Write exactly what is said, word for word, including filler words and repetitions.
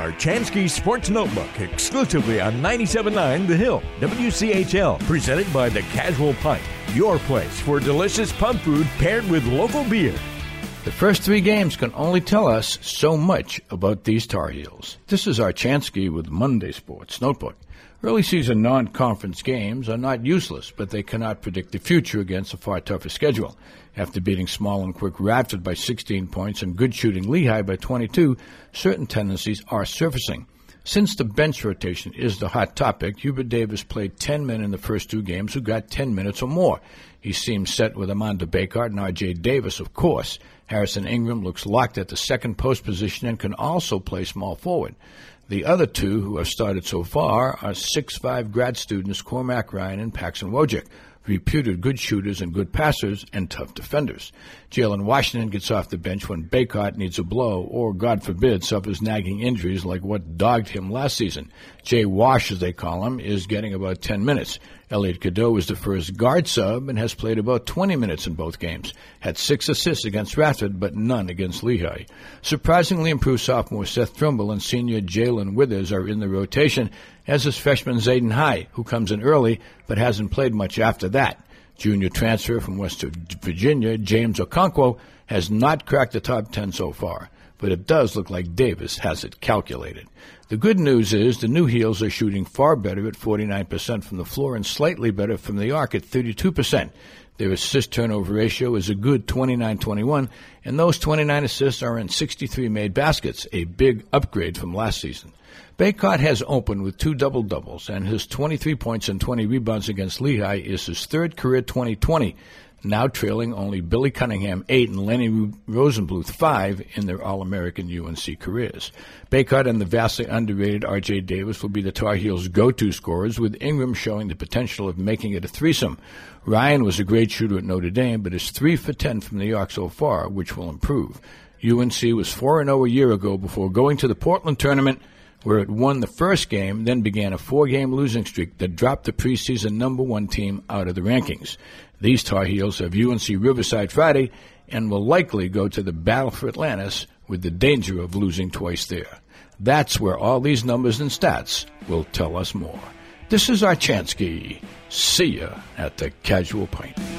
our Chansky Sports Notebook, exclusively on ninety-seven point nine The Hill, W C H L, presented by The Casual Pint, your place for delicious pub food paired with local beer. The first three games can only tell us so much about these Tar Heels. This is our Chansky with Monday Sports Notebook. Early season non-conference games are not useless, but they cannot predict the future against a far tougher schedule. After beating Small and Quick Radford by sixteen points and good shooting Lehigh by twenty-two, certain tendencies are surfacing. Since the bench rotation is the hot topic, Hubert Davis played ten men in the first two games who got ten minutes or more. He seems set with Amanda Bakart and R J Davis, of course. Harrison Ingram looks locked at the second post position and can also play small forward. The other two who have started so far are six five grad students Cormac Ryan and Paxton Wojcik, reputed good shooters and good passers and tough defenders. Jalen Washington gets off the bench when Bakart needs a blow or, God forbid, suffers nagging injuries like what dogged him last season. Jay Wash, as they call him, is getting about ten minutes. Elliot Cadeau is the first guard sub and has played about twenty minutes in both games. Had six assists against Radford, but none against Lehigh. Surprisingly improved sophomore Seth Trimble and senior Jalen Withers are in the rotation, as is freshman Zayden High, who comes in early but hasn't played much after that. Junior transfer from West Virginia, James Okonkwo, has not cracked the top ten so far, but it does look like Davis has it calculated. The good news is the new Heels are shooting far better at forty-nine percent from the floor and slightly better from the arc at thirty-two percent. Their assist-turnover ratio is a good twenty-nine twenty-one, and those twenty-nine assists are in sixty-three made baskets, a big upgrade from last season. Bakart has opened with two double-doubles, and his twenty-three points and twenty rebounds against Lehigh is his third career twenty twenty, now trailing only Billy Cunningham eight and Lenny Rosenbluth five in their All-American U N C careers. Bakart and the vastly underrated R J Davis will be the Tar Heels' go-to scorers, with Ingram showing the potential of making it a threesome. Ryan was a great shooter at Notre Dame, but is three for ten from the arc so far, which will improve. U N C was four and oh a year ago before going to the Portland tournament, where it won the first game, then began a four-game losing streak that dropped the preseason number one team out of the rankings. These Tar Heels have U N C Riverside Friday and will likely go to the Battle for Atlantis with the danger of losing twice there. That's where all these numbers and stats will tell us more. This is our Chansky. See ya at the Casual Pint.